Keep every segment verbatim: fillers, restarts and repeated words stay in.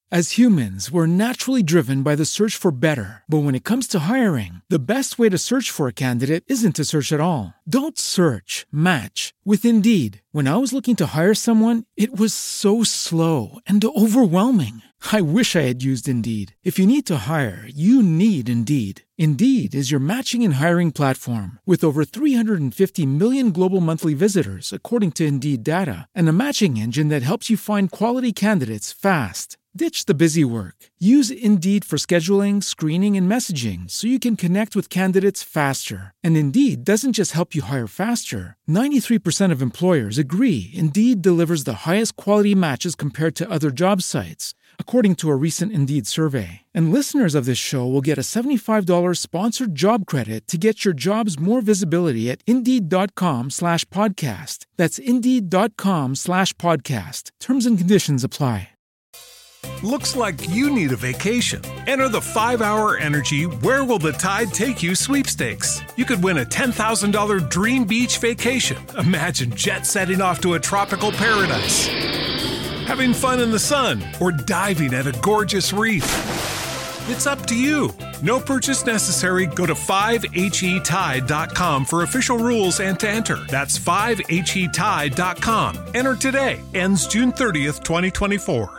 As humans, we're naturally driven by the search for better. But when it comes to hiring, the best way to search for a candidate isn't to search at all. Don't search, match with Indeed. When I was looking to hire someone, it was so slow and overwhelming. I wish I had used Indeed. If you need to hire, you need Indeed. Indeed is your matching and hiring platform with over three hundred fifty million global monthly visitors, according to Indeed data, and a matching engine that helps you find quality candidates fast. Ditch the busy work. Use Indeed for scheduling, screening, and messaging so you can connect with candidates faster. And Indeed doesn't just help you hire faster. ninety-three percent of employers agree Indeed delivers the highest quality matches compared to other job sites, according to a recent Indeed survey. And listeners of this show will get a seventy-five dollars sponsored job credit to get your jobs more visibility at Indeed.com slash podcast. That's Indeed.com slash podcast. Terms and conditions apply. Looks like you need a vacation. Enter the five hour Energy Where Will the Tide Take You sweepstakes. You could win a ten thousand dollars dream beach vacation. Imagine jet setting off to a tropical paradise, having fun in the sun, or diving at a gorgeous reef. It's up to you. No purchase necessary. Go to five H E tide dot com for official rules and to enter. That's five H E tide dot com. Enter today. Ends June thirtieth, twenty twenty-four.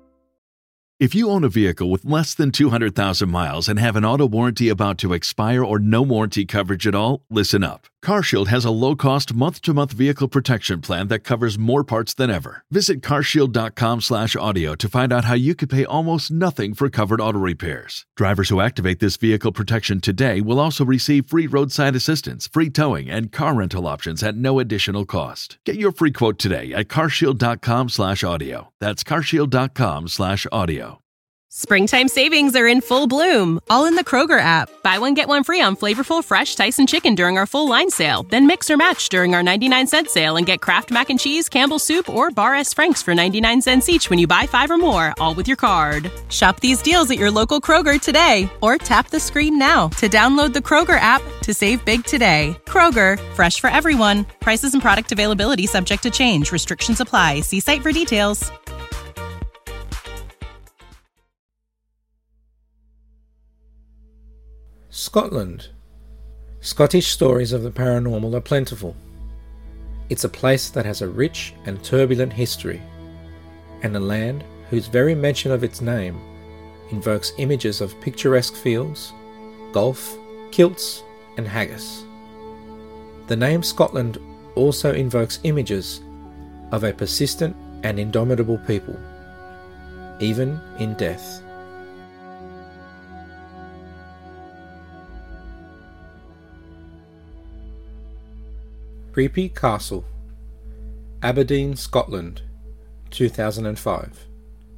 If you own a vehicle with less than two hundred thousand miles and have an auto warranty about to expire or no warranty coverage at all, listen up. CarShield has a low-cost month-to-month vehicle protection plan that covers more parts than ever. Visit carshield.com slash audio to find out how you could pay almost nothing for covered auto repairs. Drivers who activate this vehicle protection today will also receive free roadside assistance, free towing, and car rental options at no additional cost. Get your free quote today at carshield.com slash audio. That's carshield.com slash audio. Springtime savings are in full bloom, all in the Kroger app. Buy one, get one free on flavorful, fresh Tyson chicken during our full line sale. Then mix or match during our ninety-nine cent sale and get Kraft Mac and Cheese, Campbell's Soup, or Bar S. Frank's for ninety-nine cents each when you buy five or more, all with your card. Shop these deals at your local Kroger today, or tap the screen now to download the Kroger app to save big today. Kroger, fresh for everyone. Prices and product availability subject to change. Restrictions apply. See site for details. Scotland. Scottish stories of the paranormal are plentiful. It's a place that has a rich and turbulent history, and a land whose very mention of its name invokes images of picturesque fields, golf, kilts, and haggis. The name Scotland also invokes images of a persistent and indomitable people, even in death. Creepy Castle, Aberdeen, Scotland, two thousand five.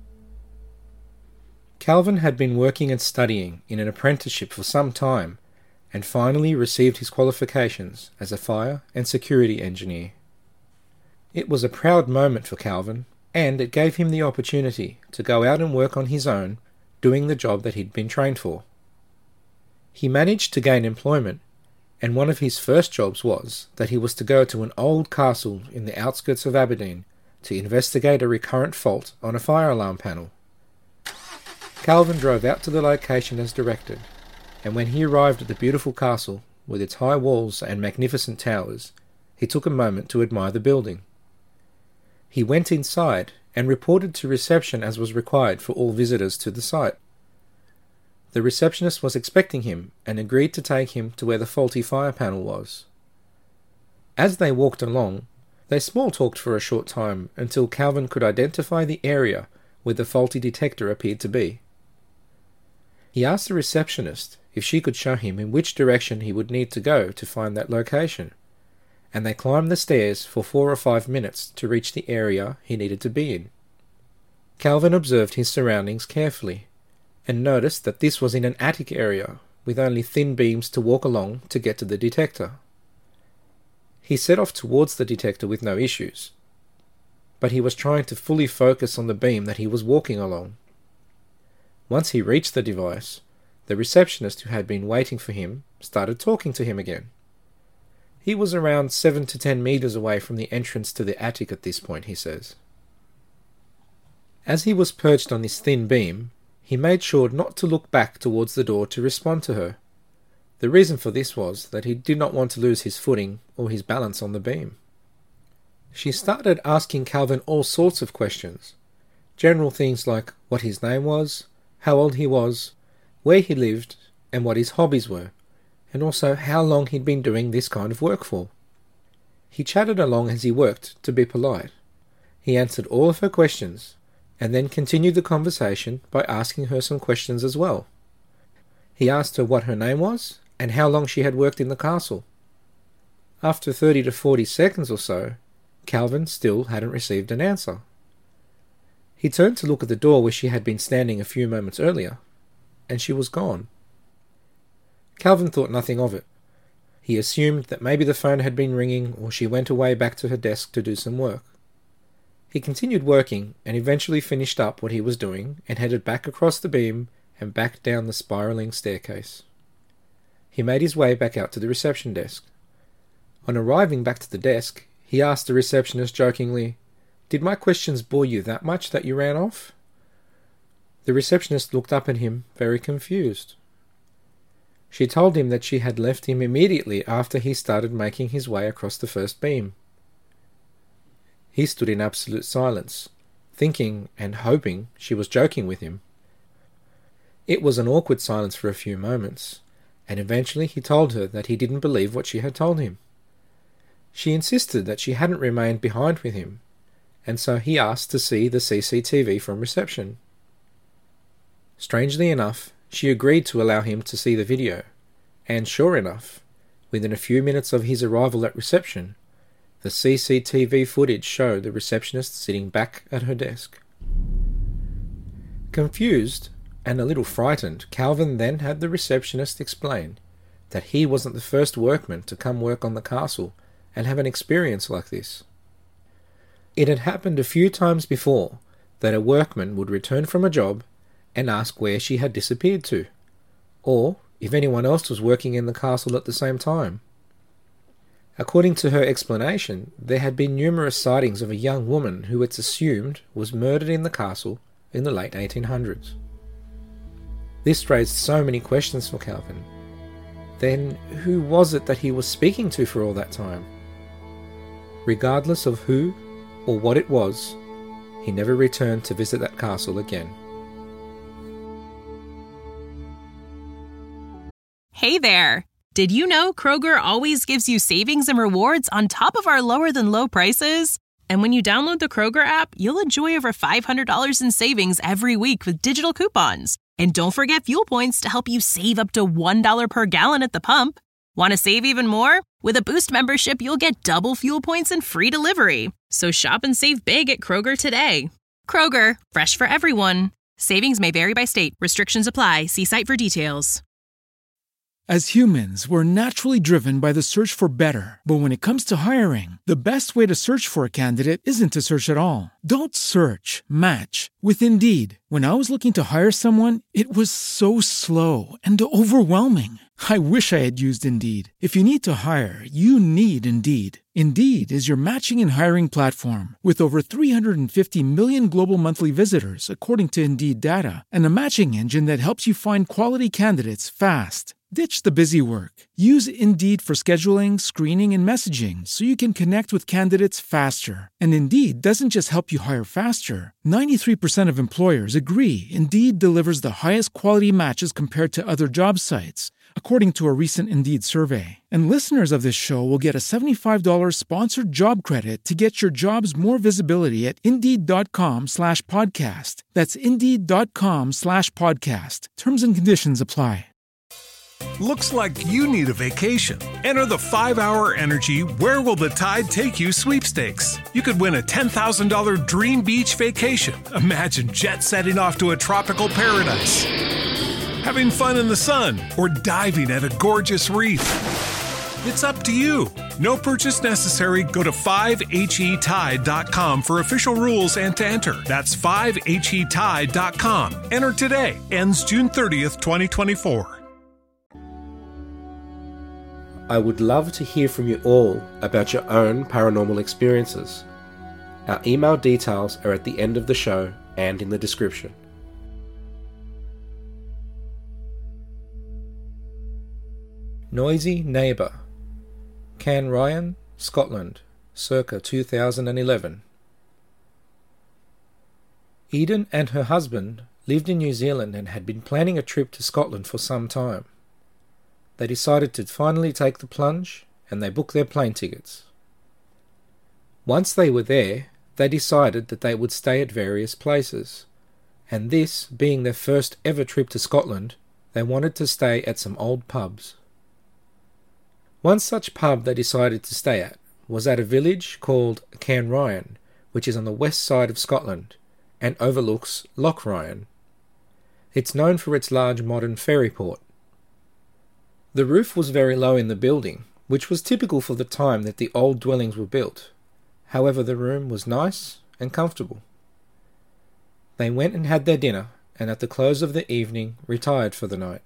Calvin had been working and studying in an apprenticeship for some time and finally received his qualifications as a fire and security engineer. It was a proud moment for Calvin, and it gave him the opportunity to go out and work on his own, doing the job that he'd been trained for. He managed to gain employment, and one of his first jobs was that he was to go to an old castle in the outskirts of Aberdeen to investigate a recurrent fault on a fire alarm panel. Calvin drove out to the location as directed, and when he arrived at the beautiful castle, with its high walls and magnificent towers, he took a moment to admire the building. He went inside and reported to reception as was required for all visitors to the site. The receptionist was expecting him and agreed to take him to where the faulty fire panel was. As they walked along, they small-talked for a short time until Calvin could identify the area where the faulty detector appeared to be. He asked the receptionist if she could show him in which direction he would need to go to find that location, and they climbed the stairs for four or five minutes to reach the area he needed to be in. Calvin observed his surroundings carefully, and noticed that this was in an attic area with only thin beams to walk along to get to the detector. He set off towards the detector with no issues, but he was trying to fully focus on the beam that he was walking along. Once he reached the device, the receptionist who had been waiting for him started talking to him again. He was around seven to ten meters away from the entrance to the attic at this point, he says. As he was perched on this thin beam, he made sure not to look back towards the door to respond to her. The reason for this was that he did not want to lose his footing or his balance on the beam. She started asking Calvin all sorts of questions. General things like what his name was, how old he was, where he lived, and what his hobbies were, and also how long he'd been doing this kind of work for. He chatted along as he worked to be polite. He answered all of her questions, and then continued the conversation by asking her some questions as well. He asked her what her name was, and how long she had worked in the castle. After thirty to forty seconds or so, Calvin still hadn't received an answer. He turned to look at the door where she had been standing a few moments earlier, and she was gone. Calvin thought nothing of it. He assumed that maybe the phone had been ringing or she went away back to her desk to do some work. He continued working and eventually finished up what he was doing and headed back across the beam and back down the spiralling staircase. He made his way back out to the reception desk. On arriving back to the desk, he asked the receptionist jokingly, "Did my questions bore you that much that you ran off?" The receptionist looked up at him, very confused. She told him that she had left him immediately after he started making his way across the first beam. He stood in absolute silence, thinking and hoping she was joking with him. It was an awkward silence for a few moments, and eventually he told her that he didn't believe what she had told him. She insisted that she hadn't remained behind with him, and so he asked to see the C C T V from reception. Strangely enough, she agreed to allow him to see the video, and sure enough, within a few minutes of his arrival at reception, the C C T V footage showed the receptionist sitting back at her desk. Confused and a little frightened, Calvin then had the receptionist explain that he wasn't the first workman to come work on the castle and have an experience like this. It had happened a few times before that a workman would return from a job and ask where she had disappeared to, or if anyone else was working in the castle at the same time. According to her explanation, there had been numerous sightings of a young woman who it's assumed was murdered in the castle in the late eighteen hundreds. This raised so many questions for Calvin. Then, who was it that he was speaking to for all that time? Regardless of who or what it was, he never returned to visit that castle again. Hey there! Did you know Kroger always gives you savings and rewards on top of our lower-than-low prices? And when you download the Kroger app, you'll enjoy over five hundred dollars in savings every week with digital coupons. And don't forget fuel points to help you save up to one dollar per gallon at the pump. Want to save even more? With a Boost membership, you'll get double fuel points and free delivery. So shop and save big at Kroger today. Kroger, fresh for everyone. Savings may vary by state. Restrictions apply. See site for details. As humans, we're naturally driven by the search for better. But when it comes to hiring, the best way to search for a candidate isn't to search at all. Don't search, match with Indeed. When I was looking to hire someone, it was so slow and overwhelming. I wish I had used Indeed. If you need to hire, you need Indeed. Indeed is your matching and hiring platform with over three hundred fifty million global monthly visitors, according to Indeed data, and a matching engine that helps you find quality candidates fast. Ditch the busy work. Use Indeed for scheduling, screening, and messaging so you can connect with candidates faster. And Indeed doesn't just help you hire faster. ninety-three percent of employers agree Indeed delivers the highest quality matches compared to other job sites, according to a recent Indeed survey. And listeners of this show will get a seventy-five dollars sponsored job credit to get your jobs more visibility at Indeed.com slash podcast. That's Indeed.com slash podcast. Terms and conditions apply. Looks like you need a vacation. Enter the five hour Energy Where Will the Tide Take You sweepstakes. You could win a ten thousand dollars dream beach vacation. Imagine jet setting off to a tropical paradise, having fun in the sun, or diving at a gorgeous reef. It's up to you. No purchase necessary. Go to five H E tide dot com for official rules and to enter. That's five H E tide dot com. Enter today. Ends June thirtieth, twenty twenty-four. I would love to hear from you all about your own paranormal experiences. Our email details are at the end of the show, and in the description. Noisy Neighbour, Canryan, Scotland, circa two thousand eleven. Eden and her husband lived in New Zealand and had been planning a trip to Scotland for some time. They decided to finally take the plunge, and they booked their plane tickets. Once they were there, they decided that they would stay at various places, and this being their first ever trip to Scotland, they wanted to stay at some old pubs. One such pub they decided to stay at was at a village called Canryan, which is on the west side of Scotland, and overlooks Loch Ryan. It's known for its large modern ferry port. The roof was very low in the building, which was typical for the time that the old dwellings were built. However, the room was nice and comfortable. They went and had their dinner, and at the close of the evening retired for the night.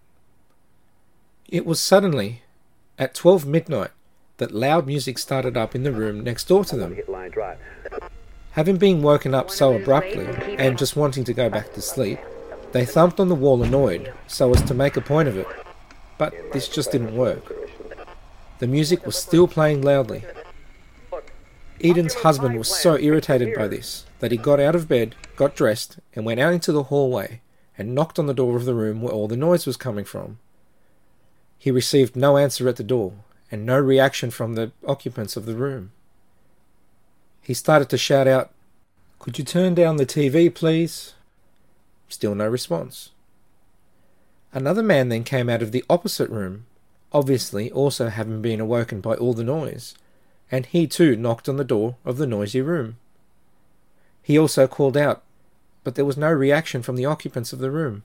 It was suddenly, at twelve midnight, that loud music started up in the room next door to them. Having been woken up so abruptly, and just wanting to go back to sleep, they thumped on the wall annoyed, so as to make a point of it. But this just didn't work. The music was still playing loudly. Eden's husband was so irritated by this that he got out of bed, got dressed, and went out into the hallway and knocked on the door of the room where all the noise was coming from. He received no answer at the door, and no reaction from the occupants of the room. He started to shout out, "Could you turn down the T V, please?" Still no response. Another man then came out of the opposite room, obviously also having been awoken by all the noise, and he too knocked on the door of the noisy room. He also called out, but there was no reaction from the occupants of the room.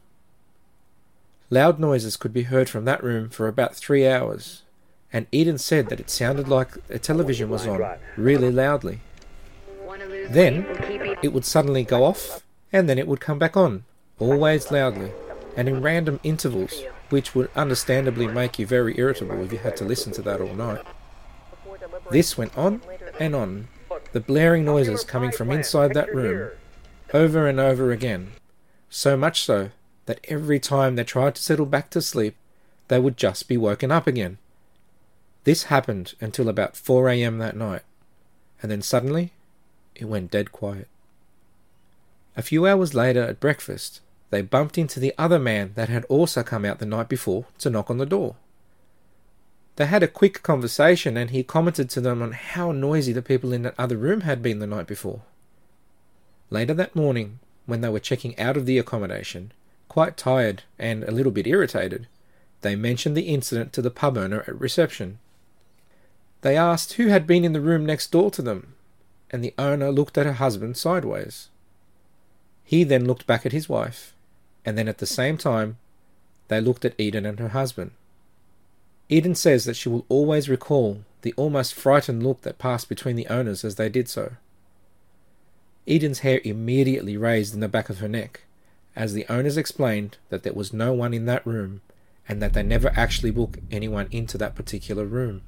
Loud noises could be heard from that room for about three hours, and Eden said that it sounded like a television was on, really loudly. Then, it would suddenly go off, and then it would come back on, always loudly, and in random intervals, which would understandably make you very irritable if you had to listen to that all night. This went on and on, the blaring noises coming from inside that room, over and over again, so much so that every time they tried to settle back to sleep, they would just be woken up again. This happened until about four a m that night, and then suddenly, it went dead quiet. A few hours later at breakfast, they bumped into the other man that had also come out the night before to knock on the door. They had a quick conversation, and he commented to them on how noisy the people in that other room had been the night before. Later that morning, when they were checking out of the accommodation, quite tired and a little bit irritated, they mentioned the incident to the pub owner at reception. They asked who had been in the room next door to them, and the owner looked at her husband sideways. He then looked back at his wife, and then at the same time, they looked at Eden and her husband. Eden says that she will always recall the almost frightened look that passed between the owners as they did so. Eden's hair immediately raised in the back of her neck, as the owners explained that there was no one in that room, and that they never actually booked anyone into that particular room.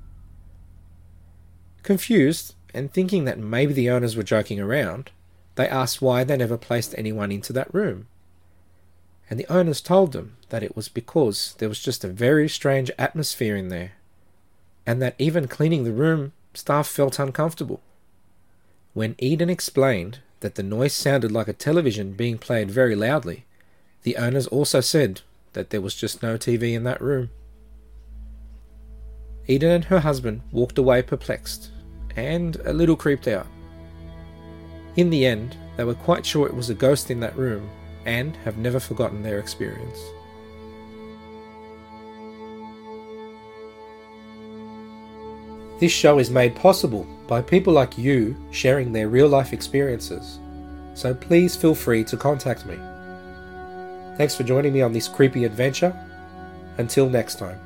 Confused, and thinking that maybe the owners were joking around, they asked why they never placed anyone into that room. And the owners told them that it was because there was just a very strange atmosphere in there, and that even cleaning the room, staff felt uncomfortable. When Eden explained that the noise sounded like a television being played very loudly, the owners also said that there was just no T V in that room. Eden and her husband walked away perplexed, and a little creeped out. In the end, they were quite sure it was a ghost in that room, and have never forgotten their experience. This show is made possible by people like you sharing their real-life experiences, so please feel free to contact me. Thanks for joining me on this creepy adventure. Until next time.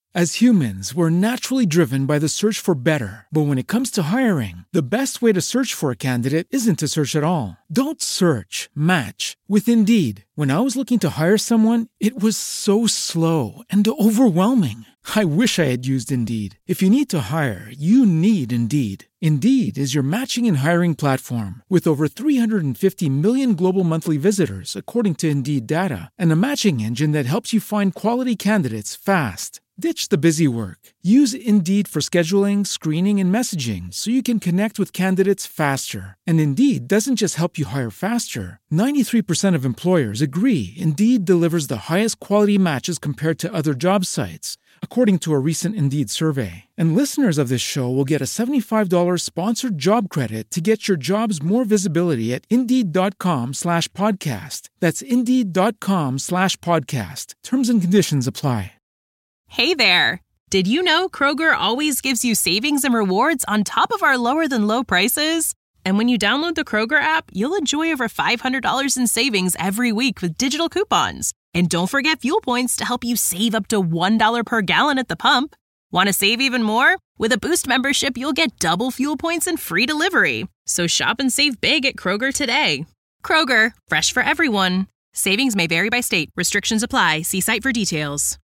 As humans, we're naturally driven by the search for better. But when it comes to hiring, the best way to search for a candidate isn't to search at all. Don't search, match with Indeed. When I was looking to hire someone, it was so slow and overwhelming. I wish I had used Indeed. If you need to hire, you need Indeed. Indeed is your matching and hiring platform with over three hundred fifty million global monthly visitors, according to Indeed data, and a matching engine that helps you find quality candidates fast. Ditch the busy work. Use Indeed for scheduling, screening, and messaging so you can connect with candidates faster. And Indeed doesn't just help you hire faster. ninety-three percent of employers agree Indeed delivers the highest quality matches compared to other job sites, according to a recent Indeed survey. And listeners of this show will get a seventy-five dollars sponsored job credit to get your jobs more visibility at Indeed.com slash podcast. That's Indeed.com slash podcast. Terms and conditions apply. Hey there! Did you know Kroger always gives you savings and rewards on top of our lower-than-low prices? And when you download the Kroger app, you'll enjoy over five hundred dollars in savings every week with digital coupons. And don't forget fuel points to help you save up to one dollar per gallon at the pump. Want to save even more? With a Boost membership, you'll get double fuel points and free delivery. So shop and save big at Kroger today. Kroger, fresh for everyone. Savings may vary by state. Restrictions apply. See site for details.